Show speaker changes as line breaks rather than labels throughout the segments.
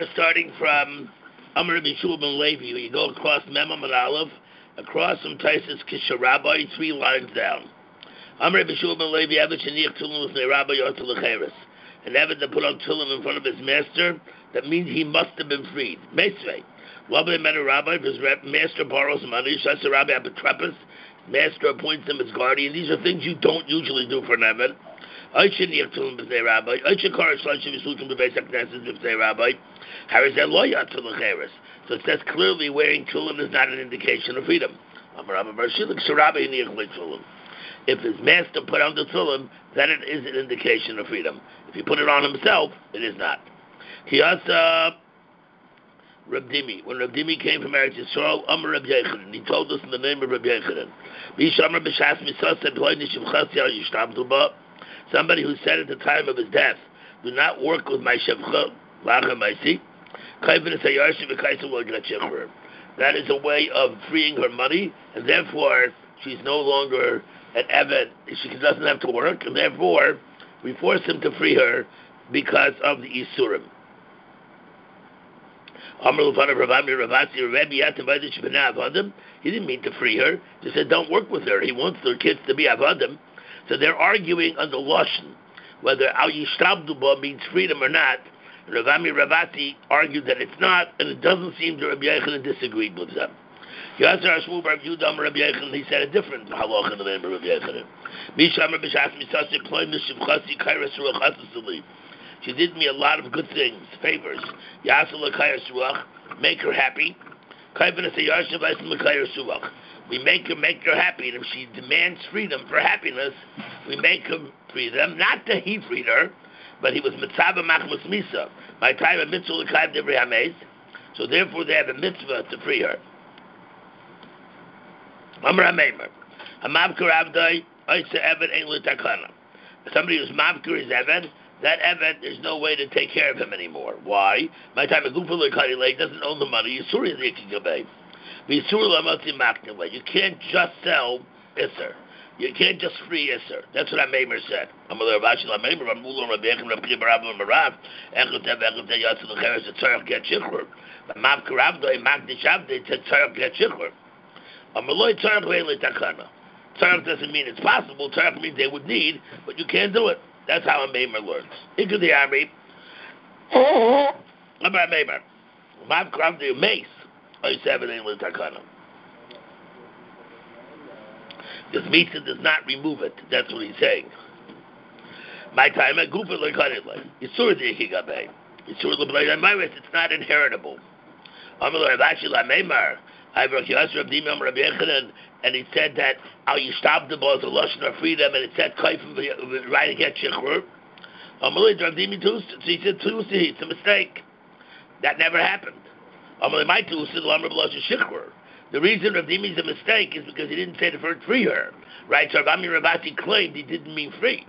Starting from Amr Bishul ben Levi, you go across Memam and Aleph, across from Taisus Kisharabbai, 3 lines down. Amr Bishul ben Levi, Evid Sheniach Tulim with Rabbi Yotel Lecheres. An Evid that put on Tulim in front of his master, that means he must have been freed. Mesvei. Rabbi met a rabbi, if his master borrows money, Shasa Rabbi Apatrepis, master appoints him as guardian. These are things you don't usually do for an Evid. I shouldn't have told him b'fnei rabbi. I should encourage lunch if he's looking to base Knesset b'fnei rabbi. Harizeh lo yatzu l'cheres. So it says clearly wearing tefillin is not an indication of freedom. If his master put on the tefillin, then it is an indication of freedom. If he put it on himself, it is not. Kiyasa Reb Dimi. When Reb Dimi came from Eretz Yisrael, Amar Reb Yechanan, he told us in the name of Reb Yechanan. Somebody who said at the time of his death, do not work with my shevcha, that is a way of freeing her money, and therefore she's no longer an eved, she doesn't have to work, and therefore we force him to free her because of the Isurim. He didn't mean to free her, he said don't work with her, he wants their kids to be avadim. So they're arguing on the Lashon, whether al yishtabduba means freedom or not. Ravami Ravati argued that it's not, and it doesn't seem that Rabbi Yechanan disagreed with them. He said a different halach in the name of Rabbi Yechanan. She did me a lot of good things, favors. Make her happy. We make her happy, and if she demands freedom for happiness, we make him free them. Not that he freed her, but he was mitzvah machmas misa. My time a mitzvah l'kayv devri hameis, so therefore they have a mitzvah to free her. Amar HaMeimer, Hamavkar Avdai, Oitze Eved Ein L'Takana. Somebody who's Mavkar is Eved, that Eved, there's no way to take care of him anymore. Why? My time a Gufa l'kayv doesn't own the money, Yisuri l'ikigabay. You can't just sell Isser. You can't just free Isser. That's what Ameimer said. Tzarech doesn't mean it's possible. Tzarech means they would need, but you can't do it. That's how Ameimer learns. Ikad the Army. Ameimer. Mav Kravdi Mace. This mitzvah does not remove it. That's what he's saying. My time at Gufa Lekhanilay. Yisur the Ikigabay. Yisur the Blade Amiris, it's not inheritable. Amalur Abashila Meimar. I brought Yasser of Dimam Rabbi Yechanan, and he said that Al Yishtab the Ball, the Lashon of freedom, and it said Kaifim right against Shechur. Amalur Dravdimi Tus, so he said Tusi, it's a mistake. That never happened. The reason Rav Dimi is a mistake is because he didn't say the word free her. Right? So Rabbi Ravati claimed he didn't mean free.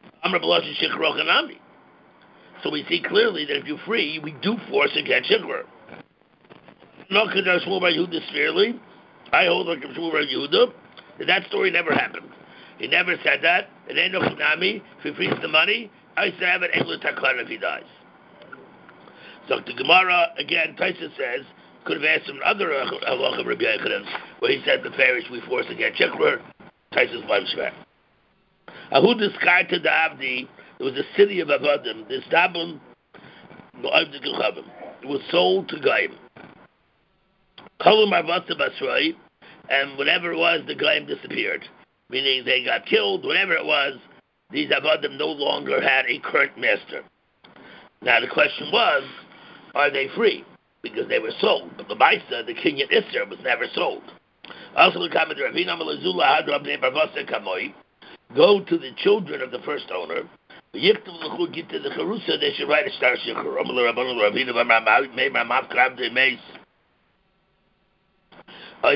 So we see clearly that if you free, we do force against Shikhr. I hold like Shmuel Yehuda that story never happened. He never said that. It ain't no Chinami. If he frees the money, I say have an Engel Taklan if he dies. So the Gemara, again, Taisa says, could have asked him another halach of Rabbi Yechanan, where he said the parish we force against Shikhr, Taisa's life shver. Ahu discarded to the Avdi, there was a city of Avadim, this Dabun, it was sold to Gaim. Kolum Arvata Basrai, and whatever it was, the Gaim disappeared. Meaning they got killed, whatever it was, these Avadim no longer had a current master. Now the question was, are they free? Because they were sold. But the Maisa, the king at Isser, was never sold. Also, go to the children of the first owner. They should write a star shikhr. I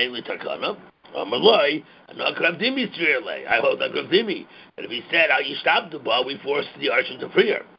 hold that Gravdimi. And if he said, you stop the ball, we forced the Arshim to free her.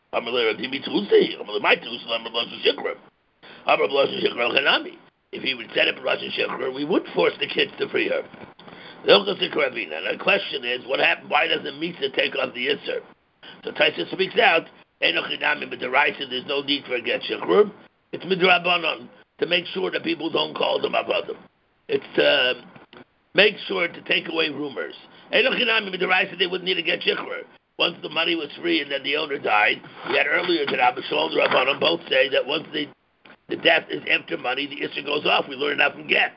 If he would set up a Russian Shikhr, we would force the kids to free her. And the question is, what happened? Why doesn't Misa take off the Isser? So Taisa speaks out, Enochinami, but the right said there's no need for a get shechur. It's midrabanon to make sure that people don't call them avadim. It's to make sure to take away rumors. Enochinami, but the right said they wouldn't need a get shechur. Once the money was free and then the owner died, we had earlier that Abba Shalom and Rabbanon both say that once the death is after money, the issue goes off. We learn that from get.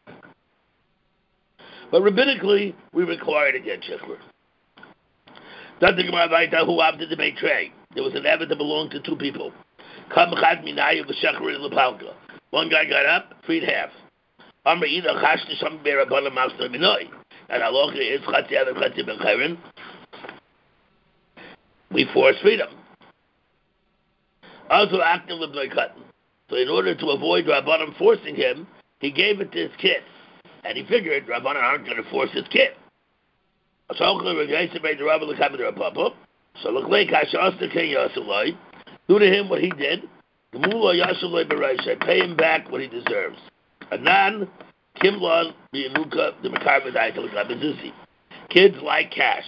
But rabbinically, we require to get shechur. There was an Eved that belonged to two people. One guy got up, freed half. And halacha is we force freedom. Also active with cotton. So in order to avoid Rabbanim forcing him, he gave it to his kid. And he figured Rabbanim aren't going to force his kid. So do to him what he did. Pay him back what he deserves. Anan, Kimlon, kids like cash.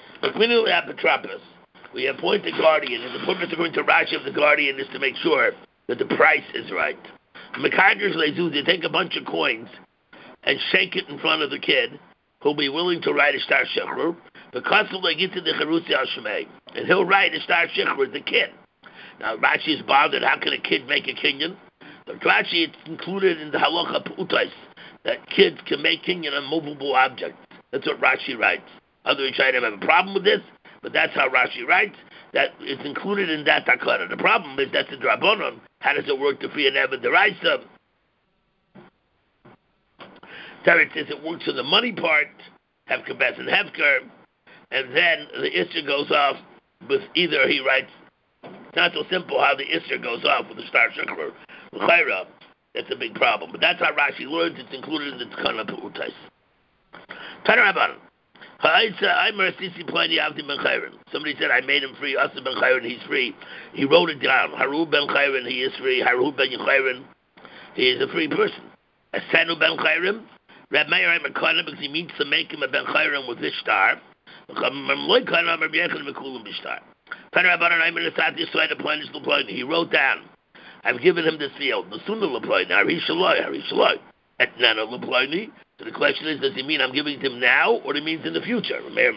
We appoint a guardian, and the purpose according to Rashi of the guardian is to make sure that the price is right. They take a bunch of coins and shake it in front of the kid, who'll be willing to write a star shechur, because they get to the Cherusi al-Shemei, and he'll write a star shechur, the kid. Now Rashi is bothered, how can a kid make a kinyan? But Rashi, it's included in the halacha pu'utais, that kids can make kinyan on movable objects. That's what Rashi writes. Other Rishonim have a problem with this, but that's how Rashi writes, that it's included in that takana. The problem is that's the drabonon. How does it work to free an Eved deraisa? Teretz says it works on the money part, have kabes and hefker, and then the Isser goes off with either he writes. It's not so simple how the Isser goes off with the star shechur. L'chayra, that's a big problem. But that's how Rashi learns. It's included in the takana pu'utais. Tanaraban. Somebody said, I made him free. Asa ben Chayrin, he's free. He wrote it down. Haru ben Chayrin, he is free. Haru ben Chayrin, he is a free person. Asanu ben Chayrin, Reb Meir Makana, because he means to make him a ben Chayrin with this star. He wrote down, I've given him this field. So the question is, does he mean I'm giving it to him now, or it means in the future? The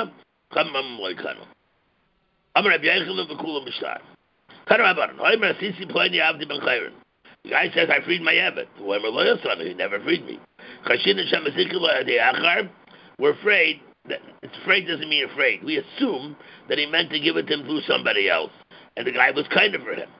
guy says, I freed my Eved. He never freed me. We're afraid. Afraid doesn't mean afraid. We assume that he meant to give it to him through somebody else. And the guy was kind of for him.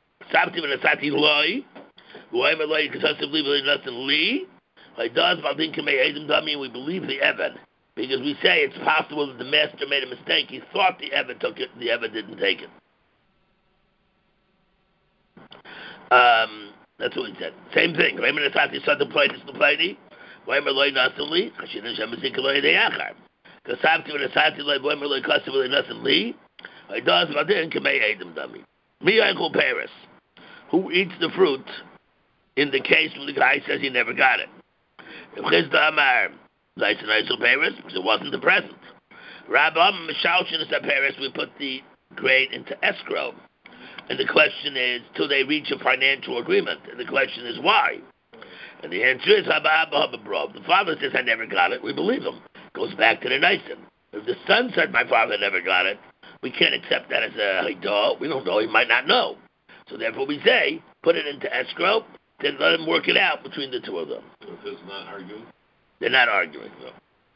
We believe the Eved, because we say it's possible that the master made a mistake. He thought the Eved took it, the Eved didn't take it. That's what he said. Same thing. Who eats the fruit in the case when the guy says he never got it? Because it wasn't the present. Rabbam Mishalshin is Paris, we put the grain into escrow. And the question is, till they reach a financial agreement. And the question is, why? And the answer is, the father says, I never got it. We believe him. Goes back to the Nisan. If the son said, my father never got it, we can't accept that as a haidah. We don't know. He might not know. So therefore we say, put it into escrow, then let him work it out between the two of them.
So if he's not arguing?
They're not arguing, no.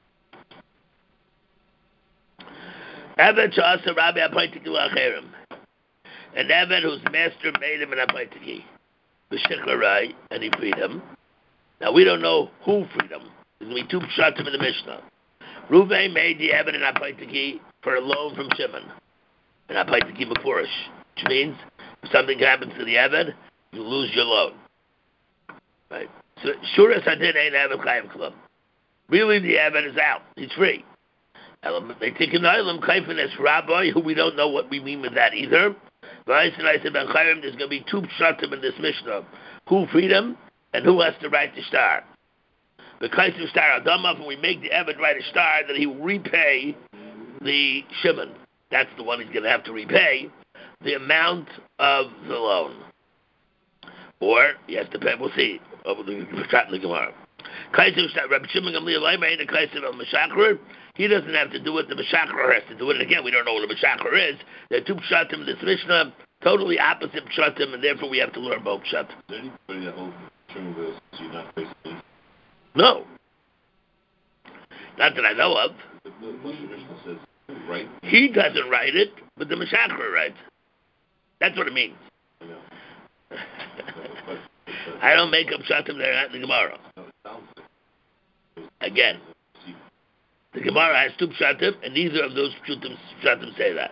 Eved Sha'asa Rabbi Apaitik L'Acherim. An Eved whose master made him an Apaitiki. B'Shikharai, and he freed him. Now we don't know who freed him. There's going to be two pshatim in the Mishnah. Reuven made the Eved an Apaitiki for a loan from Shimon. An Apaitiki Mefurish. Which means, if something happens to the Eved, you lose your loan. Right? So Shura Sadin ain't Eved Chayim Club. Really, the Eved is out. He's free. They take an Eilam Kaifin as Rabbi, who we don't know what we mean with that either. But I said, Ben Chayim, there's going to be two pshatim in this Mishnah. Who freed him, and who has to write the star. The Kaisim star Adamav, when we make the Eved write a star, that he will repay the Shimon. That's the one he's going to have to repay. the amount of the loan. Or, he has to pay, we'll see, over the Gemara. Rabbi Shimon Gamliel Leimer ain't a Kaiser of Meshachar. He doesn't have to do it. The Meshachar has to do it. And again, we don't know what a Meshachar is. There are two pshatim in this Mishnah, totally opposite pshatim, and therefore we have to learn both pshat.
Is there anybody that holds Shimon will see you not basically?
No. Not that I know of.
The Mishnah says, right?
He doesn't write it, but the Meshachar writes. That's what it means.
I know.
I don't make up pshatim there at the Gemara. Again, the Gemara has two pshatim, and neither of those pshatim say that.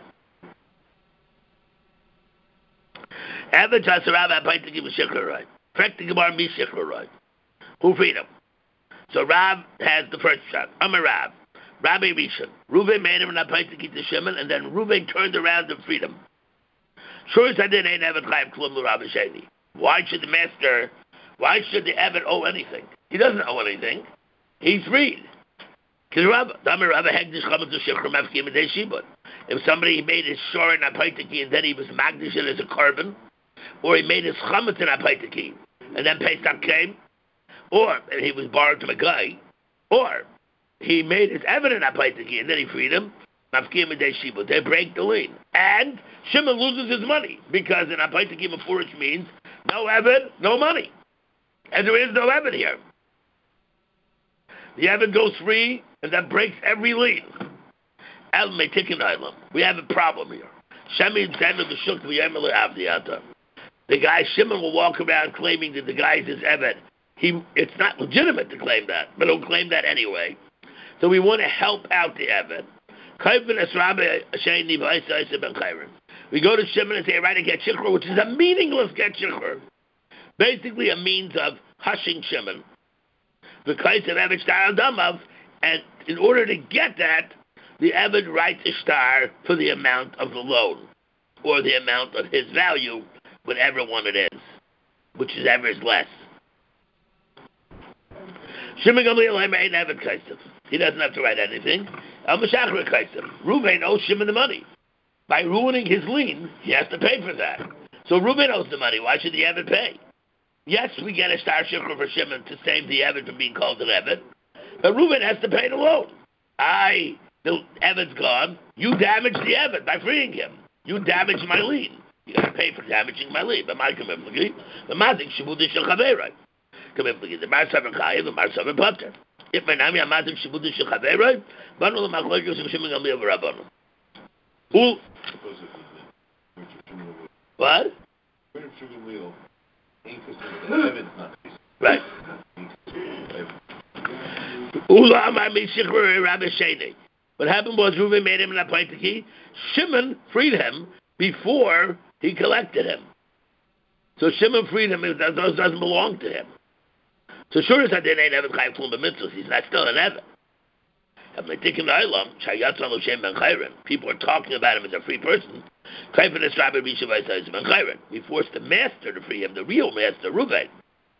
Average Hasarav Apai to give a shikra right. Correct the Gemara me shikra right. Who freedom? So Rav has the first shot. Amar Rav. Rabbi Rishon. Reuven made him an Apai to keep the Shimon, and then Reuven turned around to freedom. Sure as I did, ain't ever Chayav Klum L'Rav Sheni. Why should the Eved owe anything? He doesn't owe anything. He's freed. If somebody made his shor in Apaitiki and then he was magdish it as a carbon, or he made his chametz in Apaitiki and then Pesach came, or and he was borrowed from a guy, or he made his Eved in Apaitiki and then he freed him, they break the lien. And Shimon loses his money because in Apaitiki Mefurish means no Eved, no money. And there is no Eved here. The Eved goes free, and that breaks every lien. We have a problem here. The guy Shimon will walk around claiming that the guy is his Eved. It's not legitimate to claim that, but he'll claim that anyway. So we want to help out the Eved. We go to Shimon and say, right, a get shikra, which is a meaningless get shikra. Basically a means of hushing Shimon. The Kais of Eved Shtar Damav, and in order to get that, the Eved writes a star for the amount of the loan, or the amount of his value, whatever one it is, which is ever is less. Shimon Gamliel ain't Eved Kaisav. He doesn't have to write anything. Al Meshachar Kaisav. Reuven owes Shimon the money. By ruining his lien, he has to pay for that. So Reuven owes the money. Why should the Eved pay? Yes, we get a star shikra for Shimon to save the Eved from being called an Eved, but Reuven has to pay the loan. The Eved's gone. You damaged the Eved by freeing him. You damaged my lien. You got to pay for damaging my lien. But my commitment, the mazik shibudish chaverai. Commitment, the marsav chayev, the marsav pater. If my name is mazik shibudish chaverai, banu the machlokes of Shimon Gamliel v'Rabbanu. Who? What? Right. What happened was Reuven made him an Apaitiki. Shimon freed him before he collected him. So Shimon freed him. Those doesn't belong to him. So sure as I did, ain't Eved Chayav Klum b'mitzvos. He's not still an Eved. People are talking about him as a free person. We forced the master to free him, the real master, Reuven.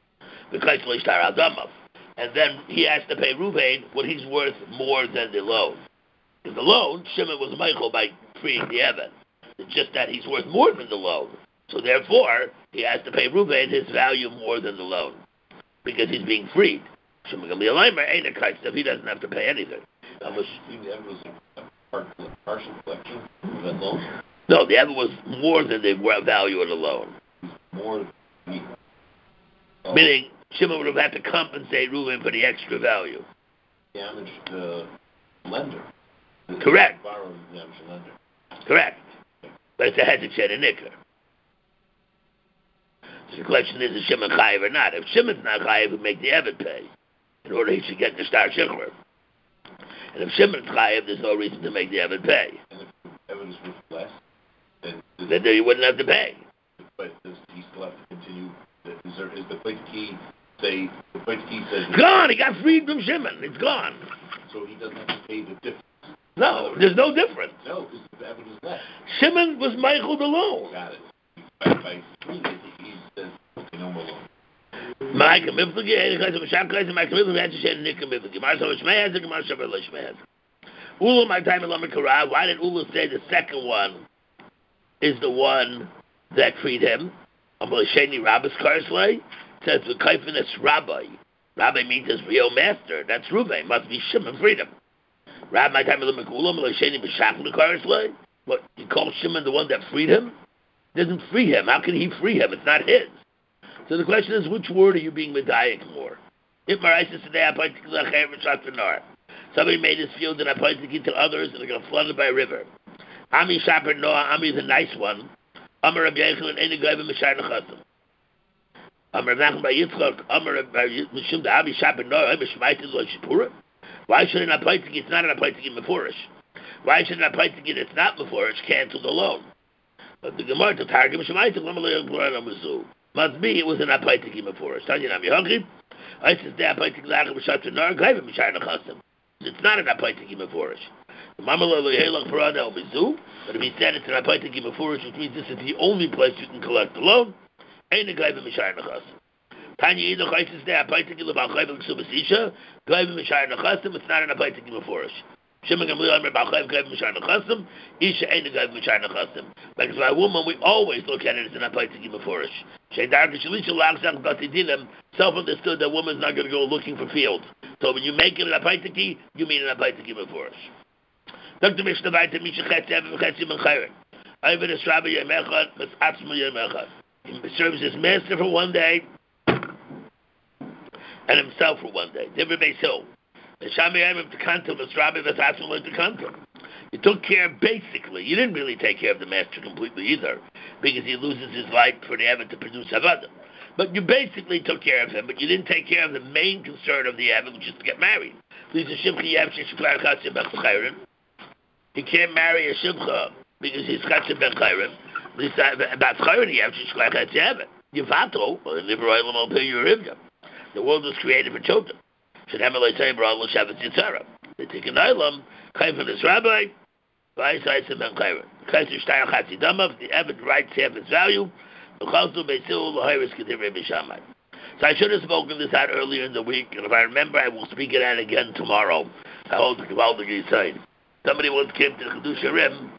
And then he has to pay Reuven what he's worth more than the loan. In the loan, Shimon was Michael by freeing the Eved. It's just that he's worth more than the loan. So therefore, he has to pay Reuven his value more than the loan. Because he's being freed. Shimon Gamliel ain't a Kaisav. He doesn't have to pay anything.
The Eved was a partial collection of that loan?
No, the Eved was more than the value of the loan.
More
Meaning, Shimon would have had to compensate Reuven for the extra value.
Damaged the lender.
Correct.
Borrowed damaged the lender.
Correct. But it's a hezek and nicker. So the question is Shimon chayiv or not? If Shimon's not chayiv, we make the Eved pay in order he should get the star shikra. And if Shimon's chayiv, there's no reason to make the Eved pay.
And if the Eved is worth less,
then you wouldn't have to pay.
But does he still have to continue? Is the plate key say the plate key says
gone? He got freed from Shimon. It's gone.
So he doesn't have to pay the difference.
No, there's no difference.
No, because the Eved is less.
Shimon was Michael alone.
Got it. By freeing it, he says okay, no more loan.
My commitment, Ula, my time in Lama Karav. Why did Ula say the second one is the one that freed him. Sheni Rabbis Karsley says the Kaifinis Rabbi. Rabbi means his real master. That's Ruvain. Must be Shimon freedom. Rabbi time of the Mekulam, Sheni B'Shachli Karsley. What, you call Shimon the one that freed him? Doesn't free him. How can he free him? It's not his. So the question is, which word are you being medayik more? If Maraisis today, I point to the somebody made his field and I pointed it to others and they got flooded by a river. Ami Shaper Noah, Ami is a nice one. Amar Rabbi Yechon and Enigayv and Mishar Nechasim. Amar Nachman by Yitzchak, Amar Mishum da Ami Shaper Noah, Ami Shmaitin Lo Shipura. Why should an appointing it's not an appointing Meforish? Why should an appointing it's not Meforish canceled alone? But the Gemara to Targum Shmaitin Lama Lo Yechon Mazu. Must be it was an appointing Meforish. Tanya Nami Hungry. I says the appointing Lachim Mishar Noah, Gayv and Mishar Nechasim. It's not an appointing Meforish. But if he said it's an appointing Meforish, which means this is the only place you can collect the loan, ain't a guy with Mishar Nechasim. Tanya either Chaitis there, appointing Lebal Chayv and Subasisha, guy with Mishar Nechasim, it's not an appointing Meforish. Shimon Gamliel Amr Bal Chayv, guy with Mishar Nechasim, Isha ain't a guy with Mishar Nechasim. Because by a woman, we always look at it as an appointing Meforish. Shaydar Gishalisha Lachzak Batidinim, self-understood that woman's not going to go looking for fields. So when you make it an appointing, you mean an appointing Meforish. Dr. Mishnah Baita Misha Chetz Evan Chetzim and Chayrin. Ivan is Rabbi Yemechad, but Atzma Yemechad. He serves his master for one day and himself for one day. Different base hill. The Shami Yemim to Kantum, but Rabbi was Atzma to Kantum. You took care, basically, you didn't really take care of the master completely either, because he loses his life for the Evan to produce Avadim. But you basically took care of him, but you didn't take care of the main concern of the Evan, which is to get married. He can't marry a shivcha because he's chatzim ben chayrim. About chayrim, he has to shklach chatzim. Yivato, liberal pay your rivya. The world was created for children. Should Emelai say b'ral l'shavet yitzara. They take an islam, chayim his rabbi, v'ayisaisim ben chayrim. Chayim shtayach chatzidamav, the Evan writes half its value. L'chalzu beisilu l'hayris k'divrei b'shamai. So I should have spoken this out earlier in the week, and if I remember, I will speak it out again tomorrow. I hold the Gavaldig side. Somebody once came to the Chiddushei Rim,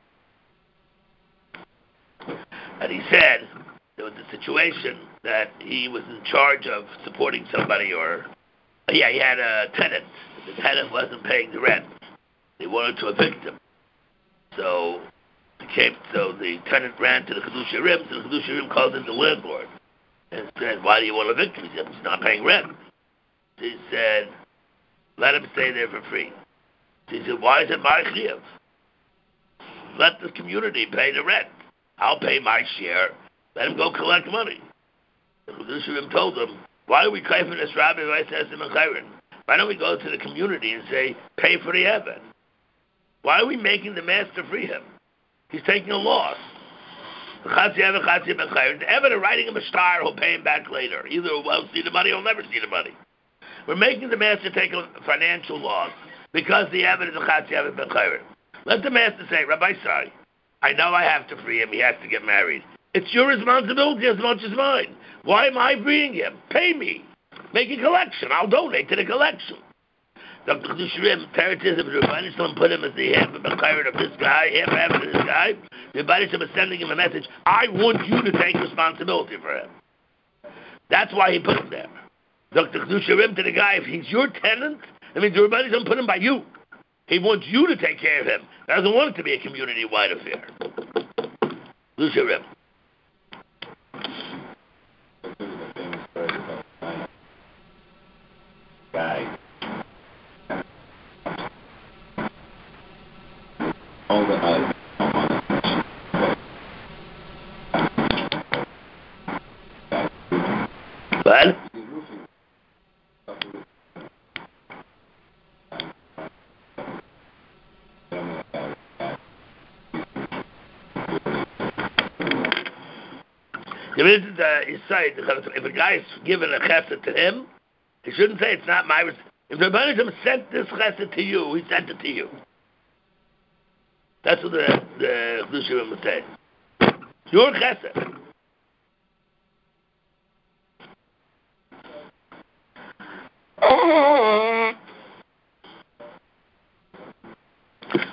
and he said there was a situation that he was in charge of supporting somebody, or he had a tenant. The tenant wasn't paying the rent. They wanted to evict him. So the tenant ran to the Chiddushei Rim, so the Chiddushei Rim called in the landlord and said, "Why do you want to evict him?" He said, "He's not paying rent." He said, "Let him stay there for free." He said, "Why is it my chiyuv? Let the community pay the rent. I'll pay my share. Let him go collect money." The Chiddushei Rim told him, "Why are we kaifing this rabbi? Why don't we go to the community and say, pay for the Evan? Why are we making the master free him? He's taking a loss. The Evan are writing him a star who'll pay him back later. Either he'll see the money or he'll never see the money. We're making the master take a financial loss because the Evan is a Chatzi Evan ben Chayrin. Let the master say, Rabbi Sai, I know I have to free him. He has to get married. It's your responsibility as much as mine. Why am I freeing him? Pay me. Make a collection. I'll donate to the collection." Dr. Chiddushei Rim, Paratism, the Rebbeinu Shalom put him as the half of the Chayrin of this guy, half of this guy. The Rebbeinu Shalom is sending him a message, I want you to take responsibility for him. That's why he put him there. Dr. Chiddushei Rim to the guy, if he's your tenant, I mean, the Rebbeinu Shalom put him by you. He wants you to take care of him. He doesn't want it to be a community-wide affair. Chiddushei Rim.
Guy. All the
What? If a guy is given a chesed to him, he shouldn't say it's not my responsibility. If the Rebbeinu Shalom sent this chesed to you, he sent it to you. That's what the Chiddushei Rim would say. It's your chesed.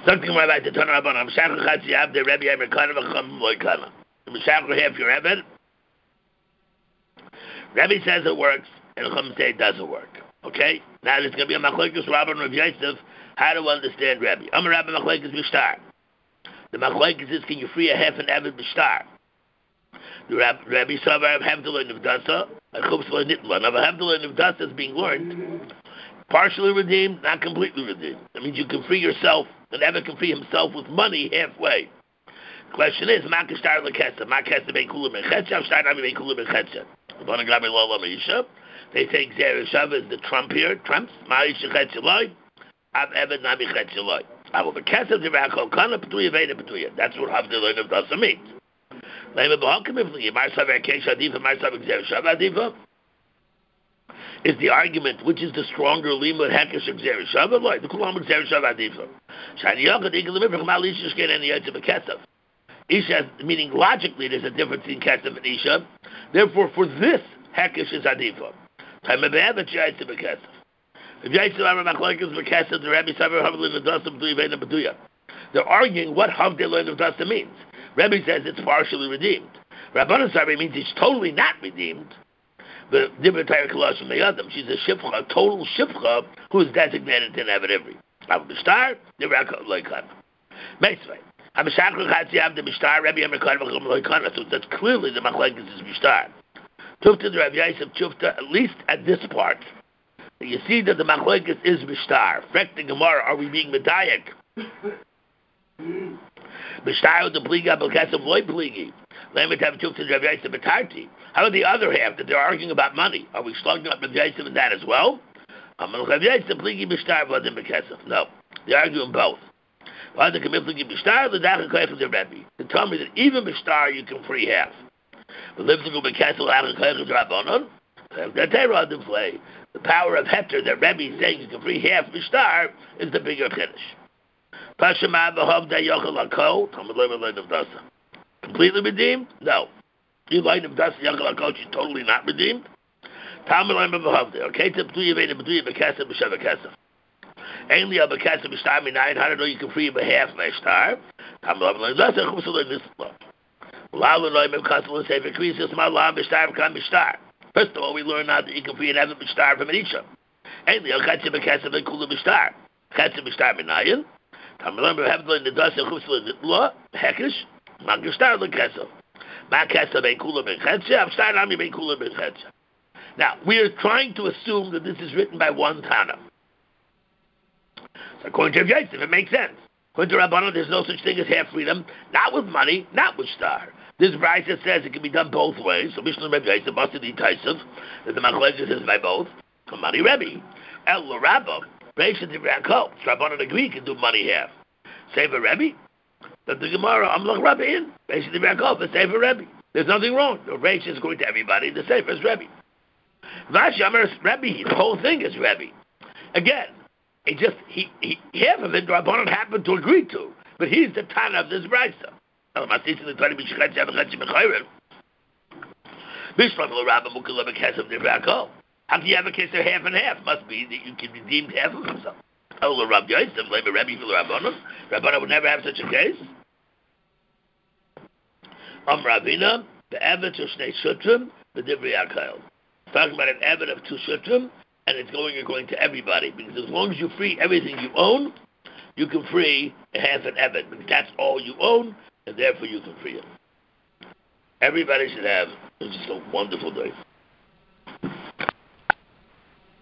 Something about the Tanah Rabban. I'm Shachar Chatzi Abde Rebbe Americana V'Cham Loikana. I'm Shachar half your Rebbe. Rebbe says it works, and Chum say it doesn't work. Okay? Now there's going to be a Machlokes Rabban Rav Yosef. How to understand Rebbe? I'm a Rabbi Machlokes B'Shtar. The Machlokes is, can you free a half an Eved B'Shtar? The Rebbe Savar Havdalah Nivdasa, and Chubsla Nitla. Now Havdalah Nivdasa is being learned. Partially redeemed, not completely redeemed. That means you can free yourself, and Eved can free himself with money halfway. The question is, Ma Kishtar L'Kesa, Ma Kesa Ben Kula Ben Chetcha, Shtar Nami Ben Kula Ben Chetcha. They say Xer Shava is the trump here, trumps, Ma Isha Chetcha Loi, Av Eved Nami Chetcha Loi. Avo B'Kesa D'Rakol Kana P'tuya Veda P'tuya. That's what Havdalah Nivdasa means. Lema B'Halkim Ifli, Mar Savar Kesh Adifa, Mar Savar Xer Shava Adifa. Is the argument which is the stronger limud hekesh xer shava loy the kulam xer shava adifa shani yachad igel mifrach mal isha shken and yotze bekesef isha, meaning logically there's a difference in kesef and isha, therefore for this hekesh is adifa time be'evet yotze bekesef if yotze amar machlokes bekesef the Rebbe saver havdil nidasa b'tuya ve'ena b'tuya. They're arguing what havdil nidasa means. Rebbe says it's partially redeemed. Rabbanan Saver means it's totally not redeemed. But different type of Koloshim Me'adam. She's a shifcha, a total shifcha, who is designated to have it every. Abu B'Shtar, the Rakot Loikana. Meisvei. Abu Shachar Chatzi Abde B'Shtar, Rebbe Amerikana V'Chum Loikana. So that's clearly the Machlokes is B'Shtar. Tufta the Rav Yosef Tufta, at least at this part, you see that the Machlokes is B'Shtar. Frek the Gemara, are we being Medayek? B'Shtar the Pliga B'Kesem Loi Pligi. How about the other half that they're arguing about money? Are we slugging up Rav Yosef in that as well? No, they're arguing both. They tell me that even B'Shtar you can free half. The power of Heter that Rebbe is saying you can free half B'Shtar is the bigger Kiddush. Completely redeemed? No. You line of dust, Yakal coach is totally not redeemed. Okay, to B'tuya Veda B'tuya B'Kesef B'Sheva Kesef. Ainly a B'Kesef B'Shtar Minayin, how to know you can free him a half B'Shtar. Tamalam Lam Dasa Chumsala Nisla. Lala Noim Kasala Sefer Krisis Malam B'Shtar B'Kam B'Shtar. First of all, we learn now that you can free an Evan B'Shtar from an Isha. Ainly a Chetze B'Kesef B'Kula B'Shtar. Chetze B'Shtar Minayin. Tamalam B'Havdla Nidasa Chumsala Nitla. Hekesh. Ma B'Shtar L'Kesef. Ma Kesef B'Kula B'Chetze. B'Shtar Nami B'Kula B'Chetze. Now, we are trying to assume that this is written by one Tana. So according to Rav Yosef, it makes sense. According to Rabbanan, there's no such thing as half freedom, not with money, not with star. This Brisa says it can be done both ways. So Mishnah Rav Yosef, Basadi Taisov, that the Machlokes is by both. Money Rebbe. El Rabba, Reisha Tivrakol. Rabbanan agree you can do money half. Sefer Rebbe. That the Gemara, Amlach Rabbe in. Reisha Tivrakol, but Sefer Rebbe. There's nothing wrong. The Reisha is going to everybody. The Sefer is Rebbe. Vash Yamar Rebbe, the whole thing is Rebbe. Again, he half of it Rabbanan happened to agree to, but he's the Tana of this Brisa. How can you have a case of half and half? Must be that you can redeem half of himself. Rabbanan would never have such a case. Ravina, the Evet of Shnei Shutrim, the Divrei Akayel. Talking about an Eved of 2 shutrim, and it's going according to everybody. Because as long as you free everything you own, you can free a half an Eved. Because that's all you own, and therefore you can free it. Everybody should have just a wonderful day.